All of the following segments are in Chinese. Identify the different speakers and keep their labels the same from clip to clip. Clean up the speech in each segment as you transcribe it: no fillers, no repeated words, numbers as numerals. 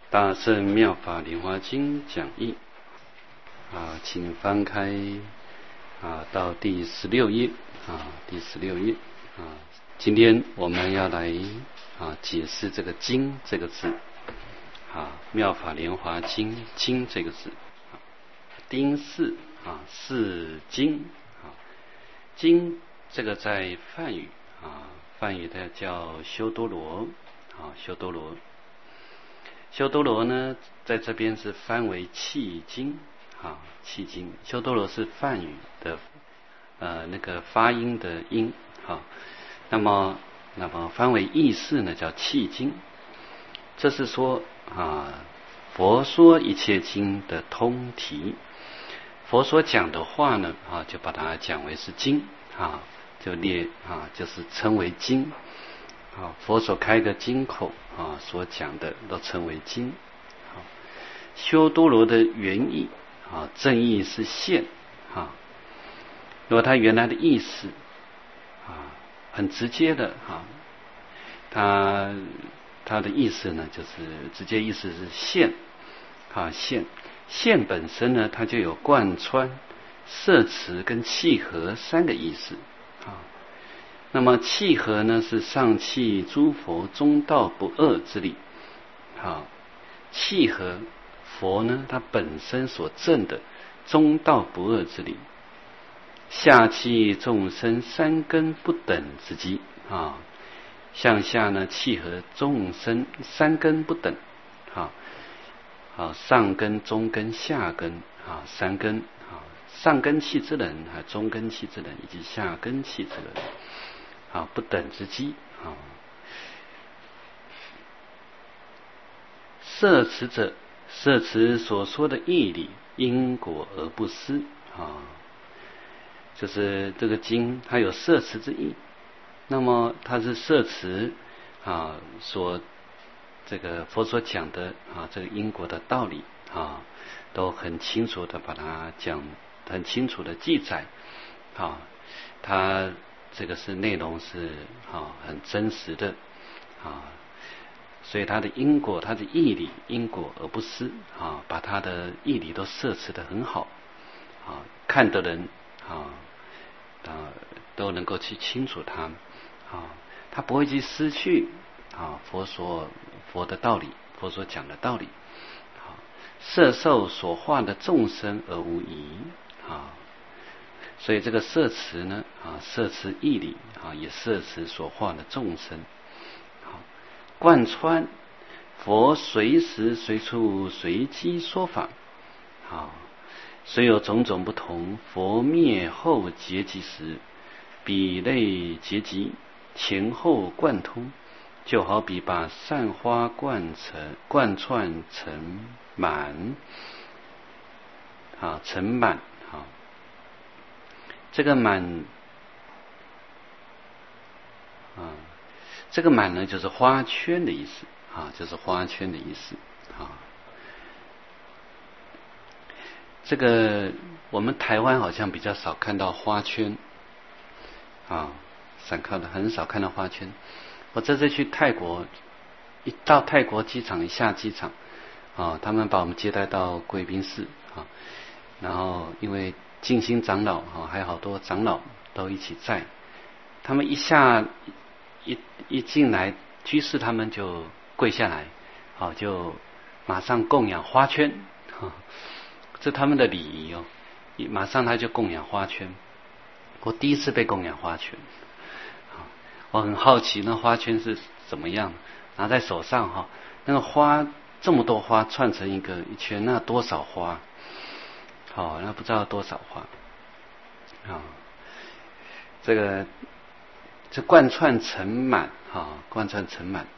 Speaker 1: 大乘妙法莲华经讲义请翻开到第16页第16页今天我们要来解释这个经这个字妙法莲华经经这个字丁巳是经经这个在梵语梵语的叫修多罗修多罗呢在这边是翻为契经契经。修多罗是梵语的那个发音的音那么翻为意释呢叫契经。这是说佛说一切经的通题，佛所讲的话呢就把它讲为是经就列就是称为经佛所开的经口所讲的都称为经。修多罗的原意正义是现如果他原来的意思很直接的他的意思呢就是直接意思是现现本身呢它就有贯穿摄持跟契合三个意思那么契合呢是上契诸佛中道不二之理契合佛呢他本身所证的中道不二之理，下契众生三根不等之机向下呢契合众生三根不等上根中根下根三根上根器之人中根器之人以及下根器之人不等之机摄持者摄持所说的义理因果而不失就是这个经它有摄持之意，那么它是摄持所这个佛所讲的这个因果的道理都很清楚的把它讲，很清楚的记载它这个是内容是很真实的所以它的因果它的义理因果而不失把它的义理都摄持得很好看的人都能够去清楚它他不会去失去佛的道理，佛所讲的道理摄受所化的众生而无疑所以这个摄持呢摄持义理也摄持所化的众生贯穿佛随时随处随机说法虽有种种不同，佛灭后结集时比类结集前后贯通，就好比把散花贯穿成满成满这个满这个满呢就是花圈的意思就是花圈的意思这个我们台湾好像比较少看到花圈很少看到花圈。我这次去泰国，一到泰国机场一下机场他们把我们接待到贵宾室然后因为静心长老还有好多长老都一起在，他们一进来居士他们就跪下来就马上供养花圈这他们的礼仪马上他就供养花圈。我第一次被供养花圈我很好奇那花圈是怎么样，拿在手上那个花这么多花串成一圈，那多少花那不知道多少花这贯穿成满贯穿成满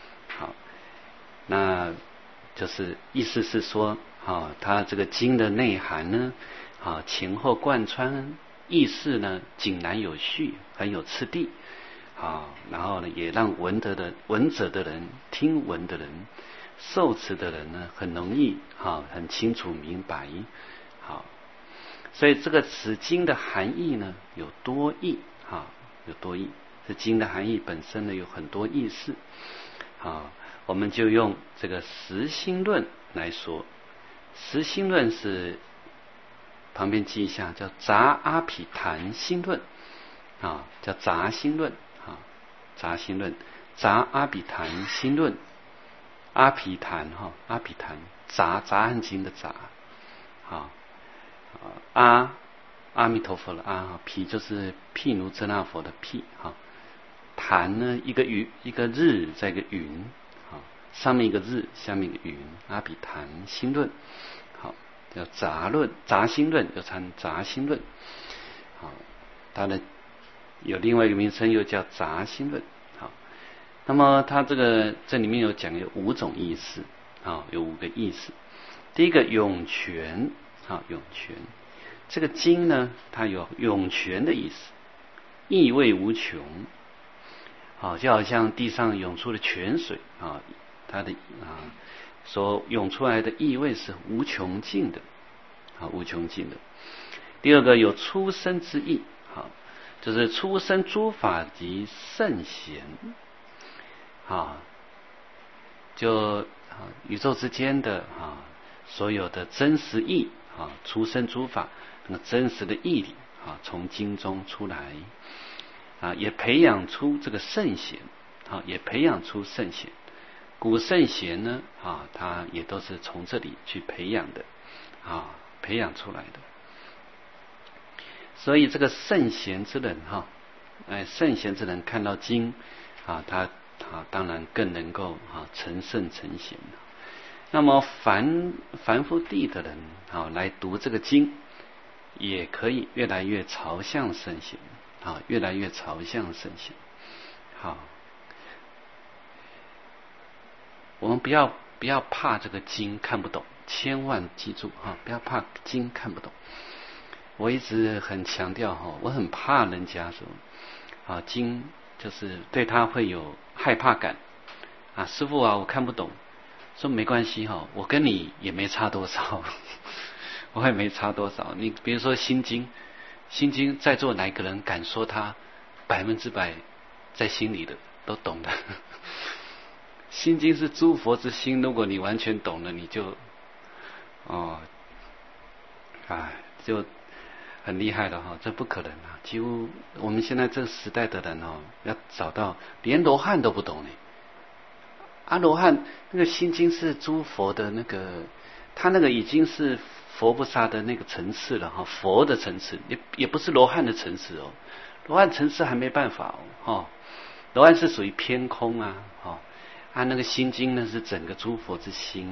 Speaker 1: 那就是意思是说它这个经的内涵呢前后贯穿意识呢井然有序，很有次第然后呢也让闻者的人听闻的人受持的人呢很容易很清楚明白所以这个此经的含义呢有多义有多义，这经的含义本身呢有很多意思我们就用这个实心论来说。实心论是旁边记一下，叫杂阿毗昙心论啊，叫杂心论啊，杂心论，杂阿毗昙心论，阿毗昙哈，阿毗昙，杂阿经的杂，啊阿弥陀佛的阿，毗就是毗卢遮那佛的毗哈，昙呢一个雨一个日再一个云，好，上面一个日，下面一个云，阿毗昙心论，好，叫杂论，杂心论，又称杂心论，好，它的有另外一个名称又叫杂心论，好，那么它这里面有讲有5种意思，好，有5个意思。第一个涌泉，好，涌泉，这个经呢，它有涌泉的意思，意味无穷，好，就好像地上涌出的泉水啊，它的所涌出来的意味是无穷尽的，好，无穷尽的。第二个有出生之意，好，就是出生诸法及圣贤，啊，就宇宙之间的所有的真实义啊，出生诸法那真实的义理啊，从经中出来啊，也培养出这个圣贤啊，也培养出圣贤。古圣贤呢啊，他也都是从这里去培养的啊，培养出来的。所以这个圣贤之人圣贤之人看到经啊，他当然更能够成圣成贤。那么凡夫地的人来读这个经，也可以越来越朝向圣贤越来越朝向圣贤。好，我们不要怕这个经看不懂，千万记住不要怕经看不懂。我一直很强调我很怕人家说经就是对他会有害怕感师父我看不懂，说没关系我跟你也没差多少我也没差多少。你比如说心经在座哪个人敢说他100%在心里的都懂的心经是诸佛之心，如果你完全懂了，你就就很厉害了这不可能几乎我们现在这个时代的人要找到连罗汉都不懂呢。罗汉那个心经是诸佛的那个，他那个已经是佛菩萨的那个层次了佛的层次，也不是罗汉的层次罗汉层次还没办法罗汉是属于偏空那个心经呢是整个诸佛之心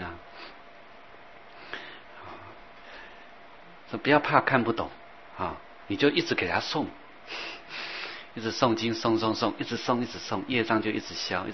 Speaker 1: 不要怕看不懂你就一直给他诵，一直诵经诵，一直诵，业障就一直消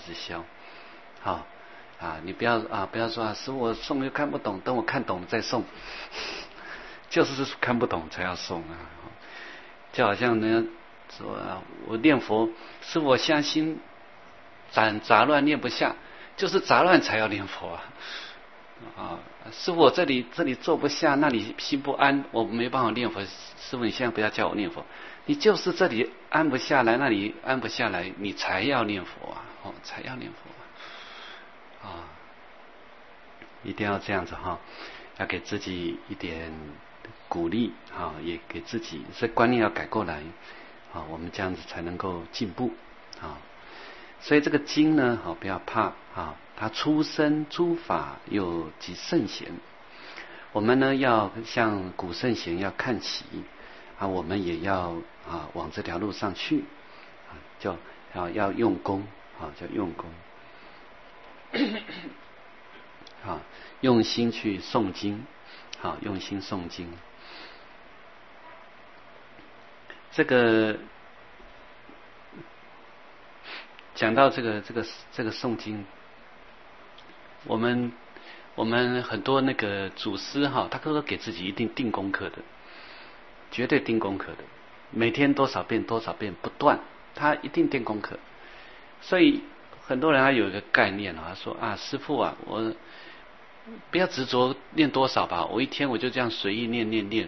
Speaker 1: 你不要说师父我诵又看不懂，等我看懂了再诵就是看不懂才要诵就好像人家说我念佛，师父我现在心杂乱念不下，就是杂乱才要念佛师父我这里坐不下，那里心不安，我没办法念佛。师父你现在不要叫我念佛，你就是这里安不下来，那里安不下来，你才要念佛才要念佛一定要这样子要给自己一点鼓励也给自己这观念要改过来我们这样子才能够进步所以这个经呢不要怕它出生诸法又即圣贤，我们呢要向古圣贤要看齐我们也要往这条路上去就要用功叫用功用心去诵经用心诵经。这个讲到这个诵经，我们很多那个祖师他都给自己一定定功课的，绝对定功课的，每天多少遍不断，他一定定功课。所以很多人还有一个概念他说师父我不要执着念多少吧，我一天我就这样随意念念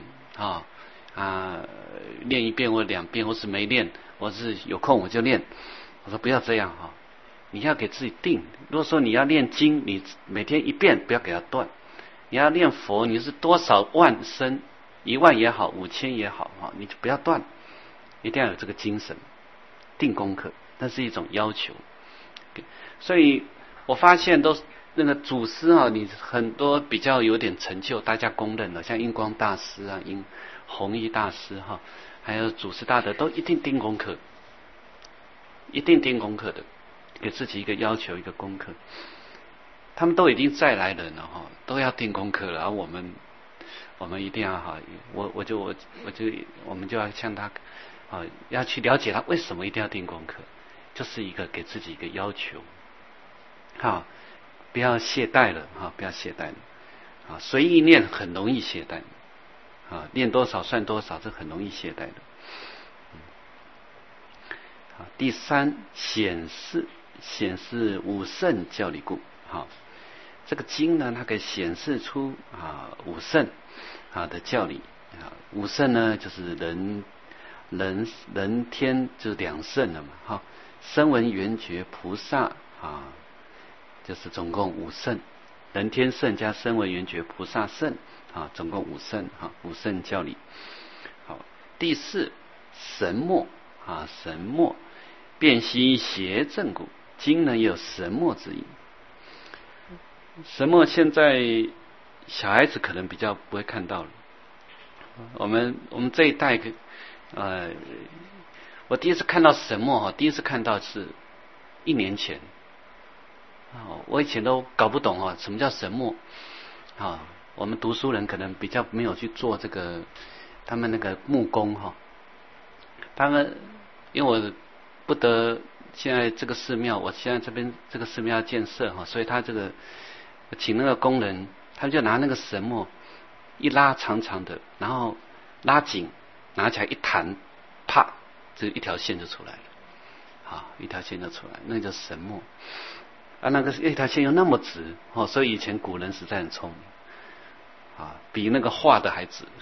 Speaker 1: 一遍或2遍，或是没念，我是有空我就念。我说不要这样你要给自己定。如果说你要念经，你每天一遍不要给它断；你要念佛，你是多少万声，1万也好，5000也好啊，你就不要断，一定要有这个精神。定功课，那是一种要求。所以我发现都那个祖师啊，你很多比较有点成就，大家公认的，像印光大师啊、弘一大师哈，还有祖师大德，都一定定功课，一定定功课的，给自己一个要求，一个功课。他们都已经再来人了哈，都要定功课了，而我们一定要哈，我们就要向他啊，要去了解他为什么一定要定功课，就是一个给自己一个要求，哈，不要懈怠了哈，不要懈怠了啊，随意念很容易懈怠啊，念多少算多少，这很容易懈怠的。啊，第三，显示五圣教理故。好，这个经呢，它可以显示出五圣的教理啊。五圣呢，就是人天就是2圣了嘛。哈，声闻缘觉菩萨啊，就是总共5圣，人天圣加声闻缘觉菩萨圣啊，总共5圣哈，5圣教理。好，第4，神墨啊，神墨辨析邪正故。经呢也有神墨之意。神墨现在小孩子可能比较不会看到了。我们这一代我第一次看到神墨第一次看到是1年前。我以前都搞不懂什么叫神墨我们读书人可能比较没有去做这个他们那个木工他们因为我不得现在这个寺庙，我现在这边这个寺庙要建设所以他这个请那个工人，他就拿那个神墨一拉长长的，然后拉紧，拿起来一弹，啪，这一条线就出来了，一条线就出来，那叫神墨那个一条线又那么直所以以前古人实在很聪明比那个画的还直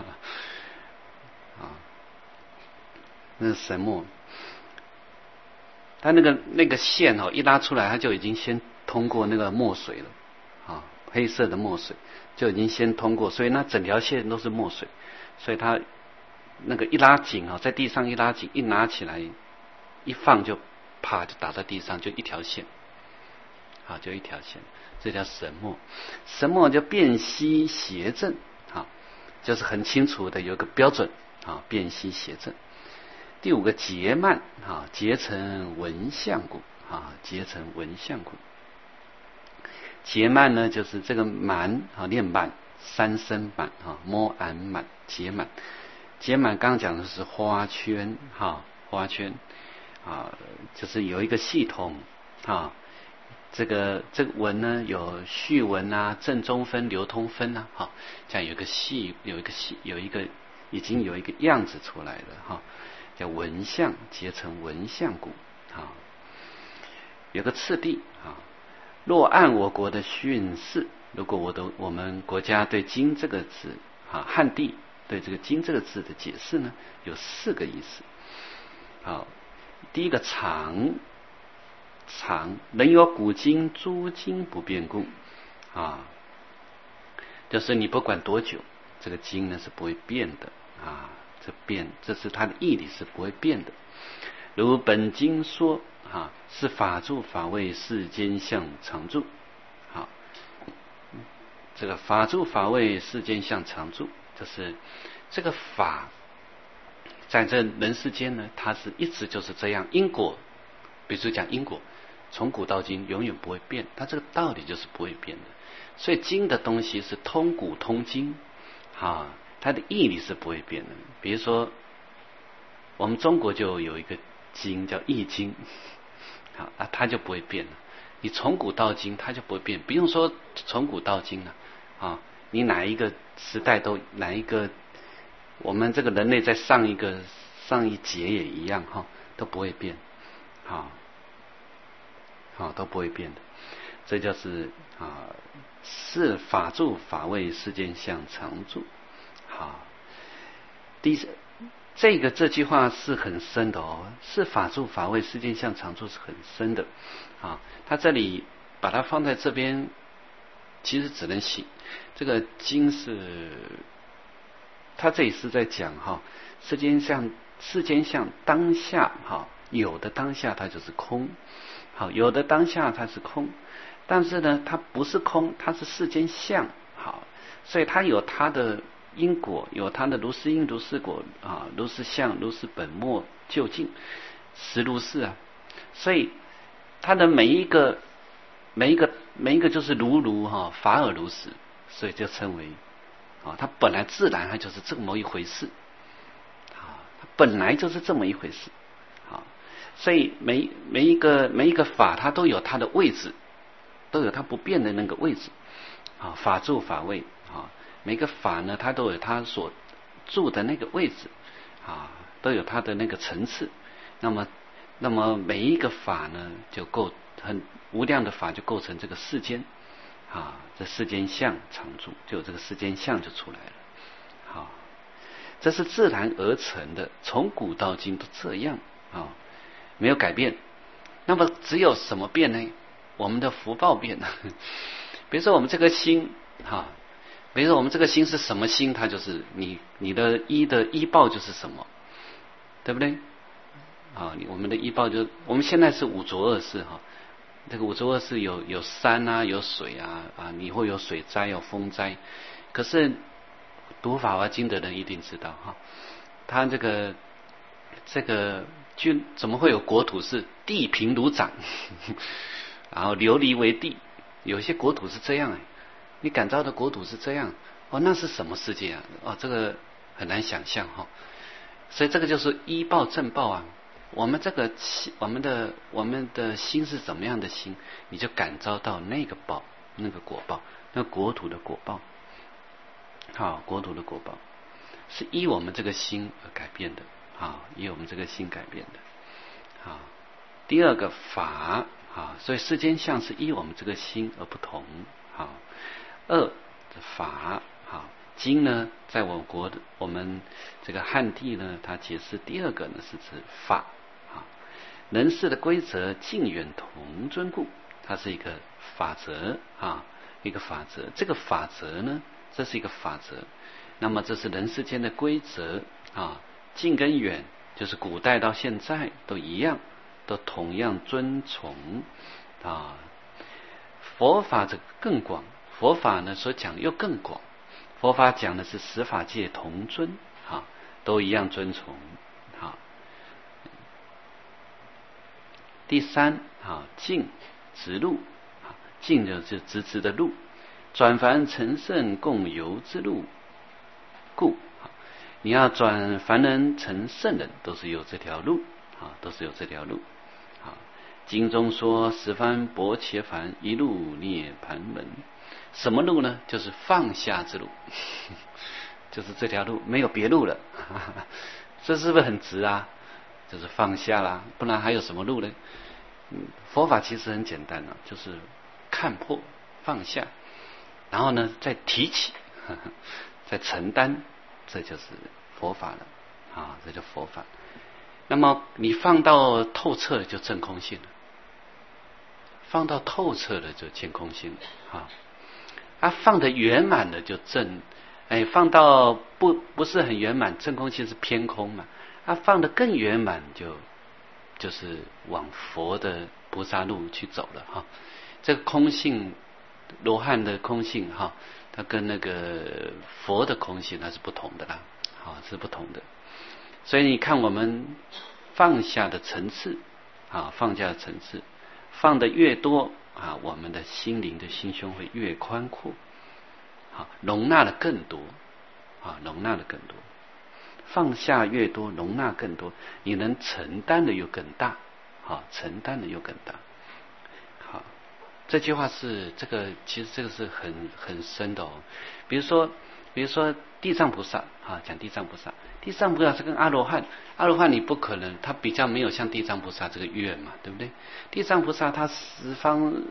Speaker 1: 那是神墨。他那个线一拉出来，他就已经先通过那个墨水了黑色的墨水就已经先通过，所以那整条线都是墨水，所以他那个一拉紧在地上一拉紧，一拿起来一放就啪就打在地上，就一条线就一条线，这叫神墨。神墨就辨析邪正就是很清楚的有个标准辨析邪正。第5个结慢结成文相故结成文相故。结慢呢，就是这个满念满3声满摸安满结满。结满刚刚讲的是花圈花圈就是有一个系统这个文呢有序文正中分流通分这样有一个已经有一个样子出来了叫文相结成文相故有个次第若按我国的训示，如果我们国家对经这个字汉地对这个经这个字的解释呢，有4个意思。第一个常人有古今诸经不变故就是你不管多久，这个经呢是不会变的这是它的义理是不会变的。如本经说是法住法位世间相常住这个法住法位世间相常住，就是这个法在这人世间呢，它是一直就是这样。因果，比如说讲因果，从古到今永远不会变，它这个道理就是不会变的。所以经的东西是通古通今它的义理是不会变的。比如说我们中国就有一个经叫易经它就不会变了。你从古到今它就不会变，不用说从古到今了你哪一个时代都哪一个我们这个人类在上一节也一样都不会变都不会变的。这就是是法住法位世间相常住。 这句话是很深的哦，是法住法位世间相常住是很深的啊。他这里把它放在这边，其实只能写这个经是，他这里是在讲哈，世间相当下哈，有的当下它就是空，好，有的当下它是空，但是呢，它不是空，它是世间相，好，所以它有它的因果，有它的如是因如是果啊，如是相如是本末究竟实如是啊，所以它的每一个就是如哈，法尔如实，所以就称为啊，它本来自然它就是这么一回事啊，它本来就是这么一回事啊，所以每一个法它都有它的位置，都有它不变的那个位置啊，法住法位啊，每个法呢它都有它所住的那个位置啊，都有它的那个层次，那么每一个法呢就很无量的法就构成这个世间啊，这世间相常住，就有这个世间相就出来了。好，这是自然而成的，从古到今都这样啊，没有改变。那么只有什么变呢？我们的福报变了。比如说我们这个心哈，比如说我们这个心是什么心，它就是你的依报就是什么，对不对？啊，我们的依报就我们现在是五浊恶世哈，这个五浊恶世有山啊，有水啊，你会有水灾，有风灾。可是读法华经的人一定知道哈，他这个怎么会有国土是地平如掌，然后琉璃为地？有些国土是这样你感召的国土是这样那是什么世界啊？这个很难想象哈。所以这个就是依报正报啊。我们的心是怎么样的心，你就感召到那个报，那个果报，那国土的果报。好，国土的果报是依我们这个心而改变的依我们这个心改变的。好，第二个法所以世间相是依我们这个心而不同。好，二法经呢，在我们这个汉地呢，它解释第二个呢是指法人事的规则近远同尊故，它是一个法则一个法则。这个法则呢，这是一个法则。那么这是人世间的规则近跟远，就是古代到现在都一样，都同样尊崇佛法这个更广，佛法呢所讲又更广。佛法讲的是十法界同尊都一样尊崇第三径直路径就是直直的路，转凡成圣共游之路故你要转凡人成圣人，都是有这条路都是有这条路经中说十方薄伽梵一路涅盘门，什么路呢？就是放下之路就是这条路，没有别路了这是不是很直啊？就是放下啦，不然还有什么路呢？佛法其实很简单就是看破放下，然后呢再提起再承担，这就是佛法了这就佛法。那么你放到透彻就证空性了，放到透彻的就见空性了放得圆满的就证放到不是很圆满，证空性是偏空嘛放得更圆满就是往佛的菩萨路去走了这个空性罗汉的空性它跟那个佛的空性它是不同的啦是不同的。所以你看我们放下的层次放下的层次放得越多我们的心灵的心胸会越宽阔容纳的更多容纳的更多，放下越多容纳更多，你能承担的又更大承担的又更大。好，这句话是其实这个是很深的比如说地藏菩萨讲地藏菩萨，地藏菩萨是跟阿罗汉你不可能，他比较没有像地藏菩萨这个愿嘛，对不对？地藏菩萨他十方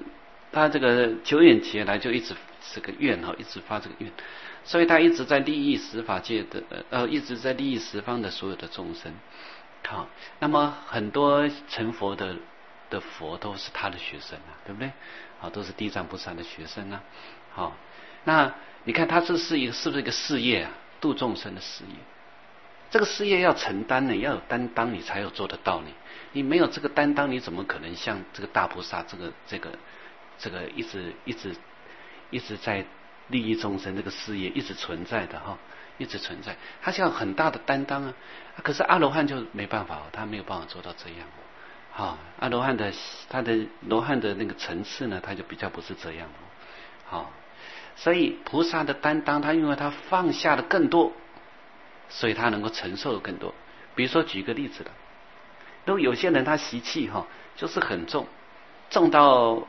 Speaker 1: 他这个久远劫来就一直这个愿一直发这个愿，所以他一直在利益十法界的一直在利益十方的所有的众生。好，那么很多成佛的佛都是他的学生啊，对不对？好，都是地藏菩萨的学生啊。好，那你看他这是不是一个事业啊？度众生的事业，这个事业要承担呢，要有担当，你才有做得到呢。你没有这个担当，你怎么可能像这个大菩萨这个一直在利益众生这个事业一直存在的一直存在，他需要很大的担当啊。可是阿罗汉就没办法，他没有办法做到这样。阿罗汉他的罗汉的那个层次呢，他就比较不是这样。所以菩萨的担当，他因为他放下的更多，所以他能够承受的更多。比如说举个例子了，如果有些人他习气就是很重，重到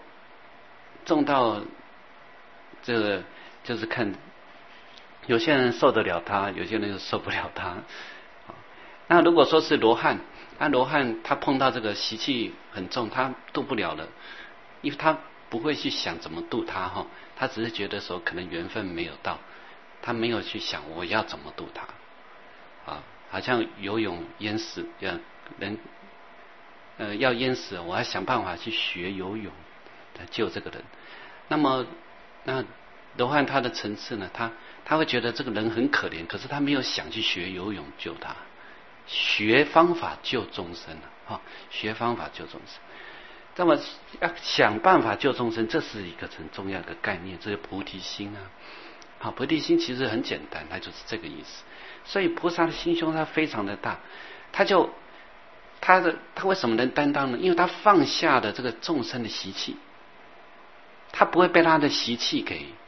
Speaker 1: 这个就是看有些人受得了他，有些人就受不了他。那如果说是罗汉，罗汉他碰到这个习气很重，他度不了了，因为他不会去想怎么度他他只是觉得说可能缘分没有到，他没有去想我要怎么度他好像游泳淹死人要淹死，我要想办法去学游泳来救这个人。那么那罗汉他的层次呢，他会觉得这个人很可怜，可是他没有想去学游泳救他，学方法救众生学方法救众生。那么要想办法救众生，这是一个很重要的概念，这是菩提心啊。菩提心其实很简单，它就是这个意思。所以菩萨的心胸它非常的大，他为什么能担当呢？因为他放下的这个众生的习气，他不会被他的习气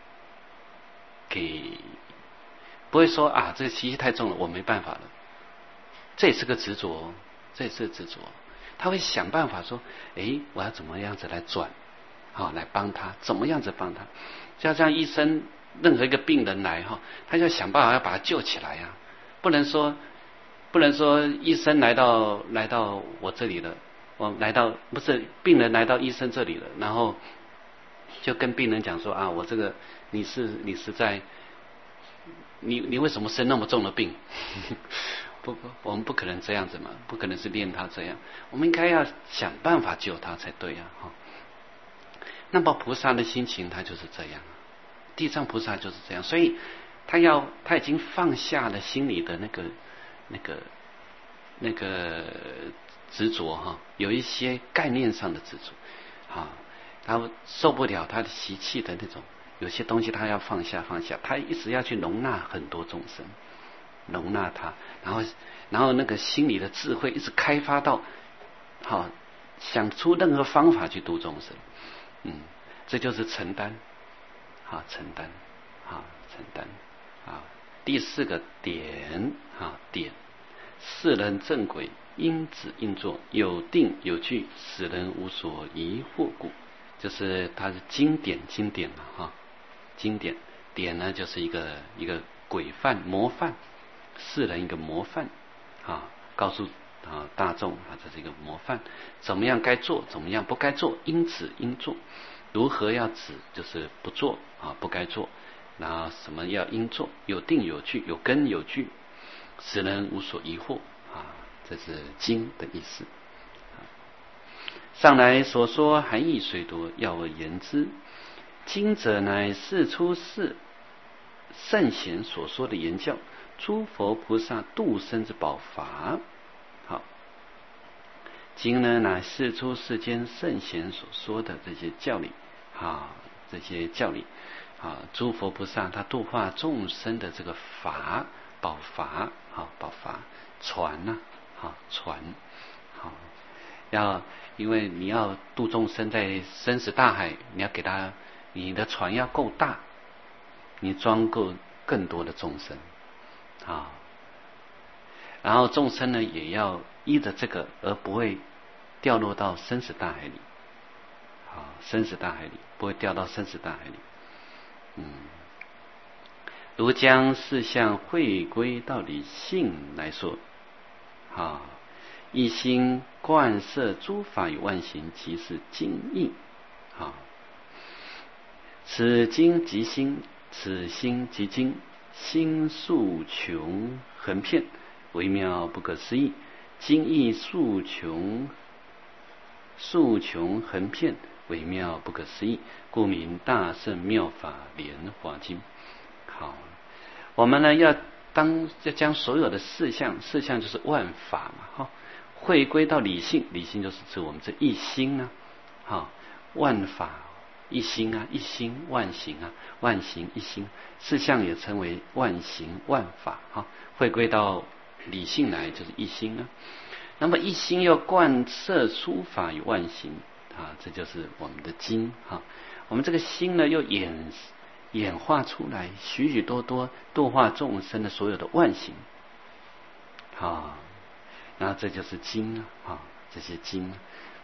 Speaker 1: 给不会说这个习气太重了，我没办法了。这也是个执着，他会想办法说，我要怎么样子来转，来帮他，怎么样子帮他。就像医生，任何一个病人来他就想办法要把他救起来呀，不能说医生来到我这里了，不是病人来到医生这里了，然后就跟病人讲说我这个你实在你为什么生那么重的病？不，我们不可能这样子嘛，不可能是练他这样，我们应该要想办法救他才对那么菩萨的心情他就是这样，地藏菩萨就是这样，所以他已经放下了心里的那个执着有一些概念上的执着他受不了他的习气的那种，有些东西他要放下，他一直要去容纳很多众生，容纳他，然后那个心里的智慧一直开发到想出任何方法去度众生。这就是承担承担。第四个点世人正轨，应止应作，有定有据，使人无所疑惑故。就是它是经典经典点呢，就是一个规范模范，世人一个模范告诉大众这是一个模范，怎么样该做，怎么样不该做，应止应做。如何要止，就是不做不该做，然后什么要应做，有定有据，有根有据，使人无所疑惑这是经的意思。上来所说含义虽多，要而言之，经者乃世出世圣贤所说的言教，诸佛菩萨度生之宝法。经呢，乃世出世间圣贤所说的这些教理这些教理诸佛菩萨他度化众生的这个法，宝法宝法传传因为你要度众生在生死大海，你要给他，你的船要够大，你装够更多的众生然后众生呢也要依着这个而不会掉落到生死大海里生死大海里不会掉到生死大海里。如将四项汇归到理性来说一心贯摄诸法与万行，即是经义此经即心，此心即经，心数穷横遍，微妙不可思议。经亦数穷横遍，微妙不可思议，故名大圣妙法莲华经。好，我们呢要将所有的事项就是万法嘛，回归到理性，理性就是指我们这一心啊，万法一心啊，一心万行啊，万行一心，事项也称为万行万法回归到理性来就是一心啊。那么一心要贯彻诸法与万行这就是我们的经我们这个心呢又演化出来许许多多度化众生的所有的万行然后这就是经这些经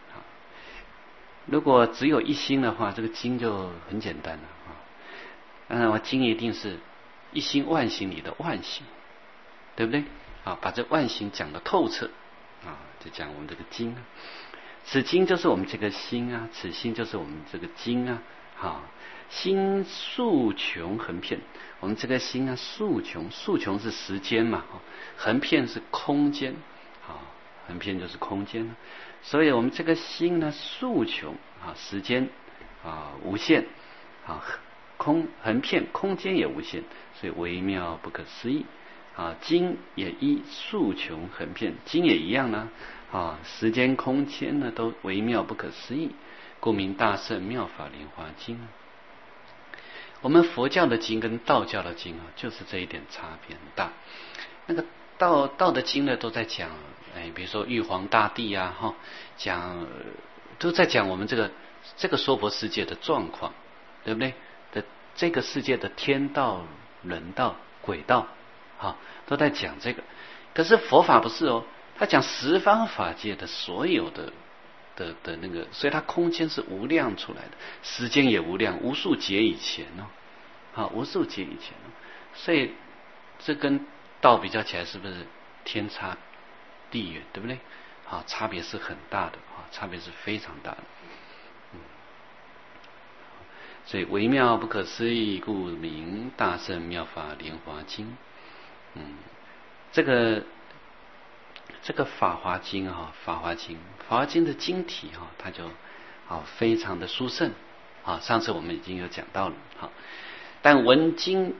Speaker 1: 如果只有一心的话，这个经就很简单了我经一定是一心万行里的万行，对不对把这万行讲得透彻就讲我们这个经此经就是我们这个心此心就是我们这个经心数穷横遍，我们这个心数穷是时间嘛横遍是空间横遍就是空间所以我们这个心呢数穷时间无限横遍空间也无限，所以微妙不可思议经也依数穷横遍，经也一样呢时间空间呢都微妙不可思议，故名大圣妙法莲华经我们佛教的经跟道教的经就是这一点差别很大。那个道的经呢都在讲比如说玉皇大帝讲都在讲我们这个娑婆世界的状况，对不对？这个世界的天道人道鬼道都在讲这个。可是佛法不是他讲十方法界的所有的那个，所以它空间是无量出来的，时间也无量，无数劫以前无数劫以前所以这跟道比较起来是不是天差地远，对不对差别是很大的差别是非常大的所以微妙不可思议，故名大圣妙法莲华经这个法华经法华经的经体它就非常的殊胜上次我们已经有讲到了但闻经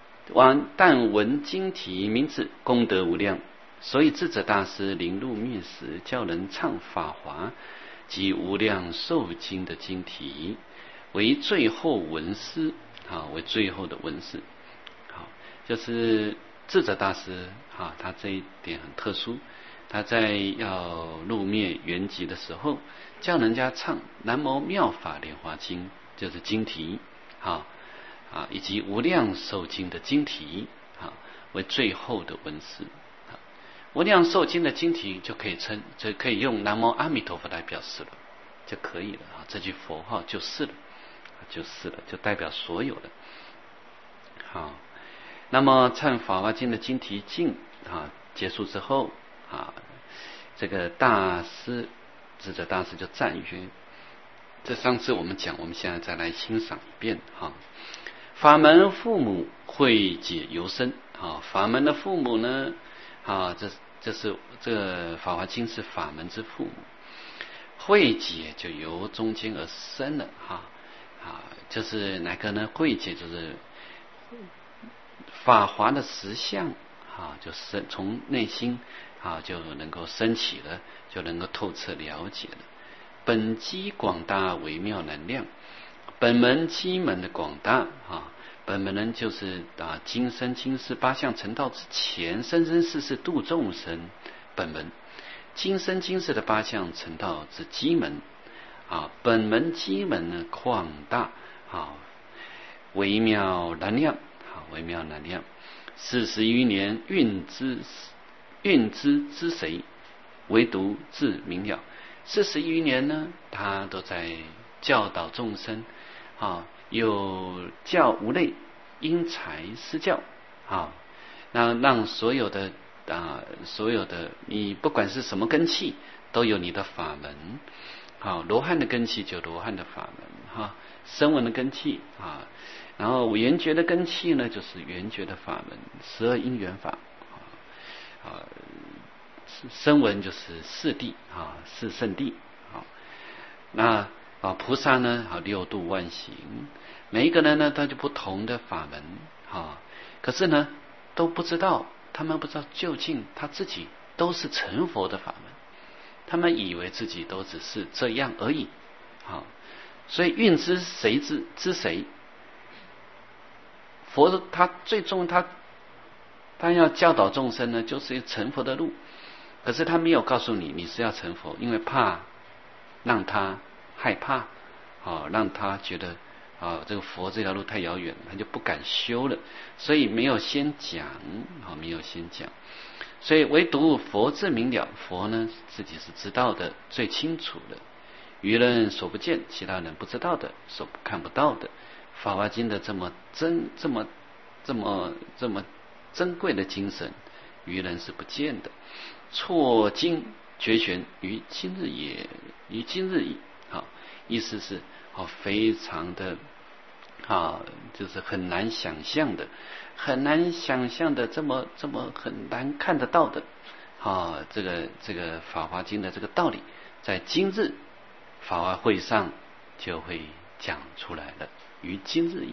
Speaker 1: 体名字功德无量，所以智者大师临入灭时，教人唱法华及无量寿经的经体为最后文思为最后的文思就是智者大师他这一点很特殊，他在要入灭圆寂的时候叫人家唱南无妙法莲华经，就是经题以及无量寿经的经题为最后的文思无量寿经的经题就可以用南无阿弥陀佛来表示了，就可以了这句佛号就是了，就代表所有的那么唱法华经的经题尽结束之后这个智者大师就赞曰，这上次我们讲，我们现在再来欣赏一遍法门父母慧解由生法门的父母呢这是这个法华经是法门之父母，慧解就由中间而生了就是哪个呢？慧解就是法华的实相就是从内心就能够升起了，就能够透彻了解了。本机广大微妙难量，本门机门的广大本门呢就是今生今世八相成道之前生生世世度众生，本门今生今世的八相成道之机门本门机门呢广大微妙难量微妙难量，40余年运之之谁，唯独自明了。40余年呢，他都在教导众生有教无类，因材施教那让所有的你不管是什么根器，都有你的法门罗汉的根器就罗汉的法门声闻的根器啊。然后缘觉的根器呢，就是缘觉的法门，12因缘法啊。声闻就是四谛啊，四圣谛啊。那菩萨呢6度万行，每一个人呢他就不同的法门啊，可是呢都不知道，他们不知道究竟他自己都是成佛的法门，他们以为自己都只是这样而已啊。所以运知谁知谁？佛他最终他要教导众生呢，就是成佛的路。可是他没有告诉你是要成佛，因为怕让他害怕让他觉得这个佛这条路太遥远，他就不敢修了，所以没有先讲没有先讲。所以唯独佛自明了，佛呢自己是知道的最清楚的，愚人所不见，其他人不知道的，所看不到的。法华经的这么珍贵的精神，愚人是不见的。错经绝学于今日也，于今日矣。意思是非常的就是很难想象的，这么很难看得到的这个法华经的这个道理，在今日法华会上就会讲出来了，于今日矣。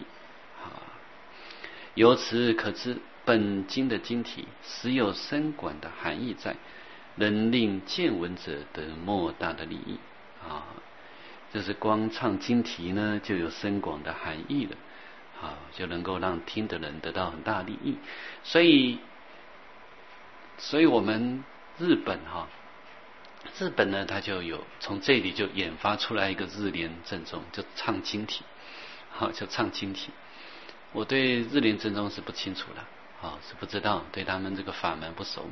Speaker 1: 由此可知，本经的经题实有深广的含义在，能令见闻者得莫大的利益就是光唱经题呢，就有深广的含义了就能够让听的人得到很大利益。所以我们日本呢，它就有从这里就研发出来一个日莲正宗，就唱经题就唱经题。我对日莲正宗是不清楚的是不知道，对他们这个法门不熟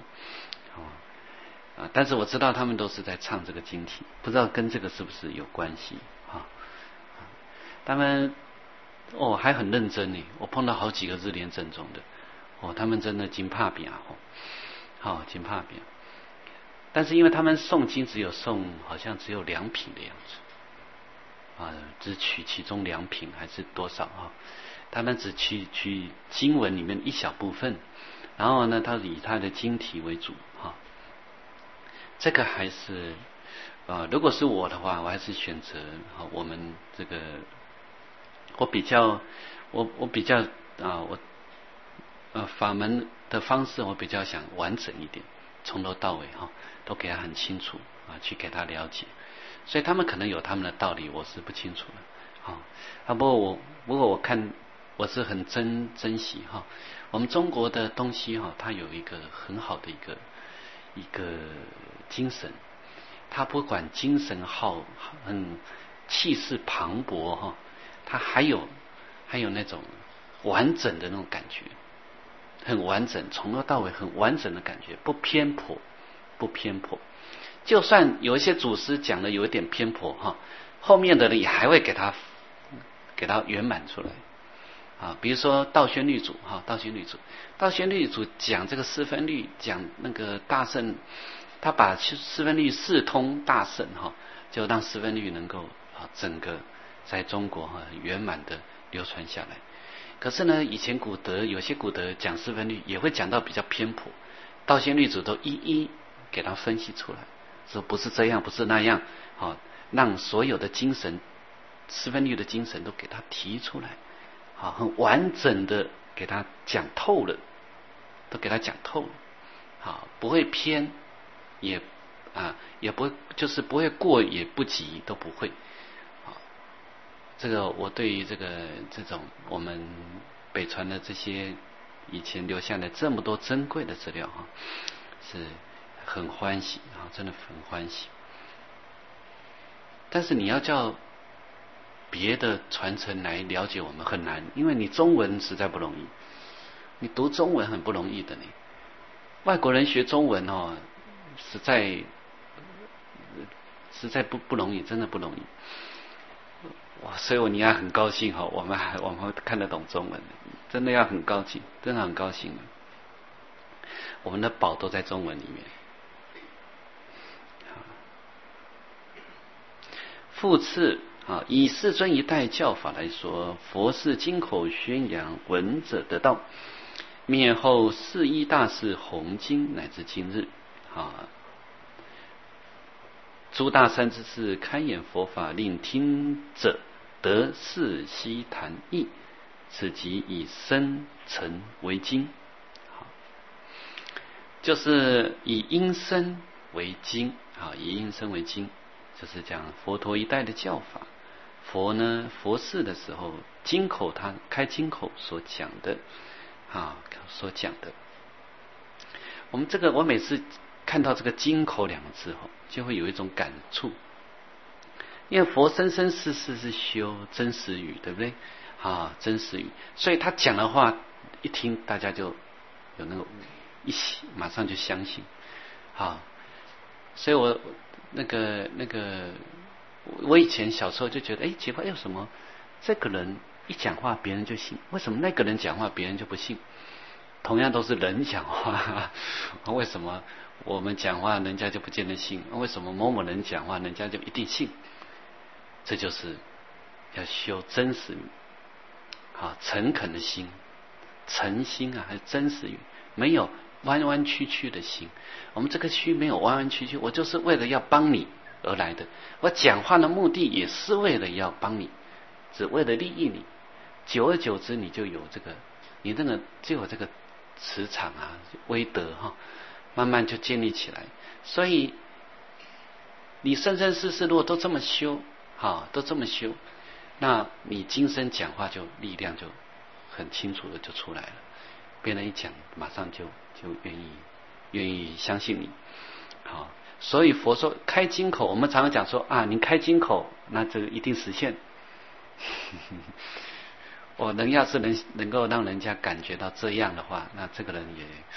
Speaker 1: 但是我知道他们都是在唱这个经题，不知道跟这个是不是有关系他们还很认真呢，我碰到好几个日莲正宗的他们真的真怕扁真怕扁。但是因为他们诵经好像只有2品的样子只取其中2品还是多少他们只取经文里面一小部分，然后呢他以他的经题为主这个还是如果是我的话，我还是选择我们这个我比较法门的方式，我比较想完整一点，从头到尾都给他很清楚去给他了解。所以他们可能有他们的道理，我是不清楚的不过我看我是很珍惜我们中国的东西它有一个很好的一个精神，它不管精神很气势磅礴它还有那种完整的那种感觉，很完整，从头到尾很完整的感觉，不偏颇。就算有一些祖师讲的有一点偏颇后面的人也还会给他圆满出来比如说道宣律祖道宣律祖讲这个四分律，讲那个大乘，他把四分律四通大乘就让四分律能够整个在中国圆满的流传下来。可是呢，以前有些古德讲四分律也会讲到比较偏颇，道宣律祖都一一给他分析出来，说不是这样，不是那样让所有的精神，四分律的精神都给他提出来很完整的给他讲透了，都给他讲透了不会偏，也不会，就是不会过也不及，都不会这个我对于这种我们北传的这些以前留下来这么多珍贵的资料是很欢喜真的很欢喜。但是你要叫别的传承来了解我们很难，因为你中文实在不容易，你读中文很不容易的呢。外国人学中文实在不容易，真的不容易所以你要很高兴我们会看得懂中文，真的要很高兴，真的很高兴我们的宝都在中文里面。复次以世尊一代教法来说，佛是金口宣扬，闻者得道。灭后四依大士弘经，乃至今日，诸大善知识开演佛法，令听者得世悉谈义，此即以声成为经。就是以音声为经，以音声为经，就是讲佛陀一代的教法。佛呢，佛事的时候，经口他开经口所讲的，我每次看到这个经口两个字后，就会有一种感触，因为佛生生世世是修真实语，对不对？真实语，所以他讲的话一听，大家就有那个马上就相信，所以我我以前小时候就觉得，奇怪，为什么这个人一讲话别人就信，为什么那个人讲话别人就不信？同样都是人讲话，为什么我们讲话人家就不见得信？为什么某某人讲话人家就一定信？这就是要修真实语，诚恳的心，诚心还是真实语，没有弯弯曲曲的心。我们这个虚没有弯弯曲曲，我就是为了要帮你而来的，我讲话的目的也是为了要帮你，只为了利益你。久而久之，你就有就有这个磁场威德慢慢就建立起来。所以你生生世世如果都这么修，都这么修，那你今生讲话就力量就很清楚的就出来了，别人一讲马上就愿意相信你。所以佛说开金口，我们常常讲说你开金口，那这个一定实现。人要是能够让人家感觉到这样的话，那这个人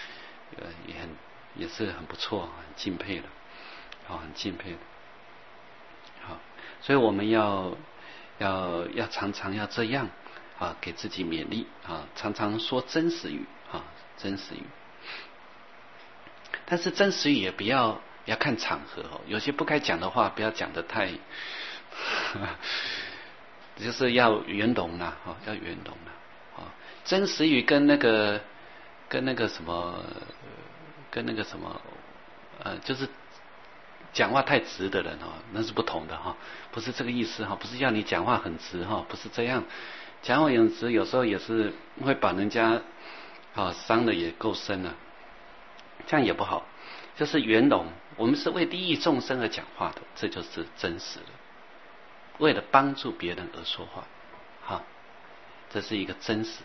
Speaker 1: 也是很不错，很敬佩的，很敬佩的。所以我们要常常要这样给自己勉励常常说真实语真实语。但是真实语也不要看场合有些不该讲的话不要讲得太就是要圆融要圆融真实语跟那个什么就是讲话太直的人那是不同的不是这个意思不是要你讲话很直不是这样。讲话很直有时候也是会把人家伤的也够深了，这样也不好。就是圆融，我们是为利益众生而讲话的，这就是真实的，为了帮助别人而说话这是一个真实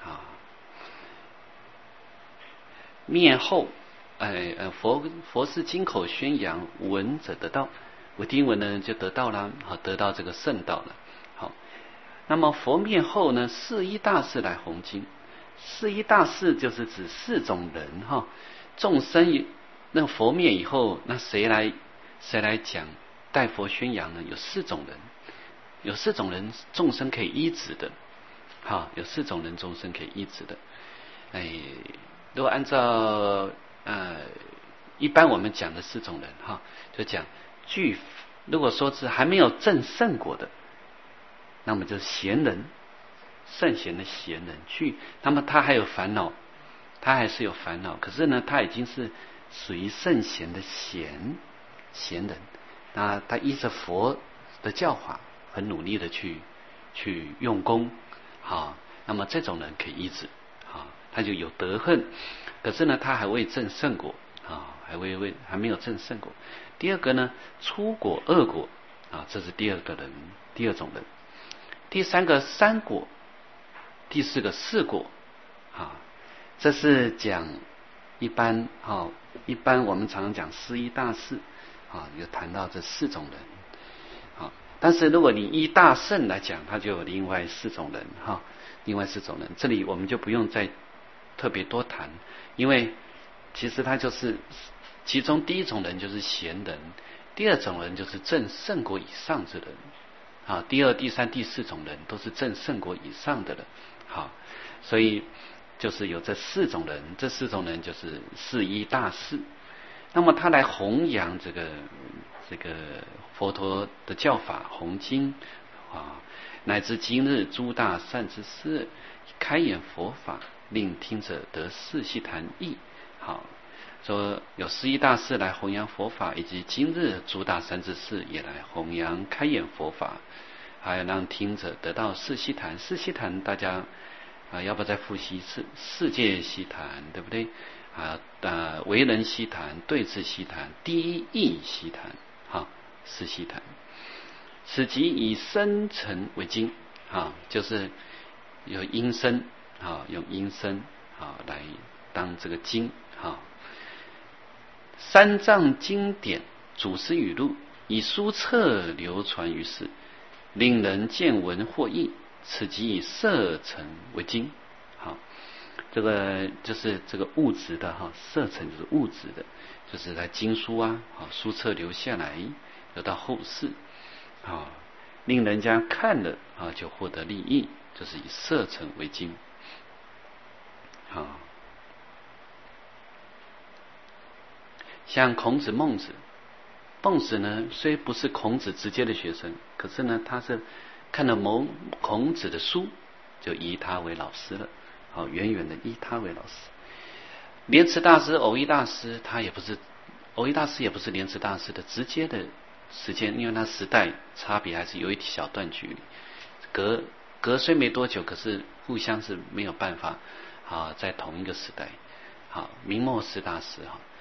Speaker 1: 灭后佛是金口宣扬，闻者得道，我听闻的人就得道了得到这个圣道了。那么佛灭后呢，四依大士来弘经。四依大士就是指四种人众生那佛灭以后，那谁来讲代佛宣扬呢？有四种人众生可以依止的有四种人众生可以依止的。如果按照一般我们讲的四种人就讲如果说是还没有证圣果的，那么就是贤人，圣贤的贤人那么他还有烦恼，他还是有烦恼，可是呢他已经是属于圣贤的贤人，那他依着佛的教法很努力的去用功那么这种人可以依止他就有德恨，可是呢他还未证圣果还没有证圣果。第二个呢，初果二果这是第二种人。第三个三果，第四个四果这是讲一般我们常常讲四依大士有谈到这四种人但是如果你依大圣来讲，它就有另外四种人这里我们就不用再特别多谈，因为其实它就是其中第一种人就是贤人，第二种人就是证圣果以上之人第二、第三、第四种人都是证圣果以上的人所以就是有这四种人，这四种人就是四依大士。那么他来弘扬这个佛陀的教法，弘经乃至今日诸大善知识开演佛法，令听者得四悉檀意。好，说有十一大士来弘扬佛法，以及今日诸大善知识也来弘扬开演佛法，还有让听者得到四悉檀。四悉檀大家要不要再复习一次？世界悉檀，对不对？为人悉檀，对治悉檀，第一义悉檀。好，四悉檀。此即以声尘为经，就是有音声，用音声来当这个经。三藏经典祖师语录，以书册流传于世，令人见闻获益。此即以色尘为经。好，这个就是这个物质的色尘就是物质的，就是在经书书册留下来，留到后世。令人家看了就获得利益，就是以色尘为经。像孔子、孟子，孟子呢虽不是孔子直接的学生，可是呢他是看了孔子的书，就以他为老师了，远远的以他为老师。莲池大师、藕益大师，藕益大师也不是莲池大师的直接的时间，因为他时代差别还是有一小段距离，隔虽没多久，可是互相是没有办法在同一个时代。明末师大师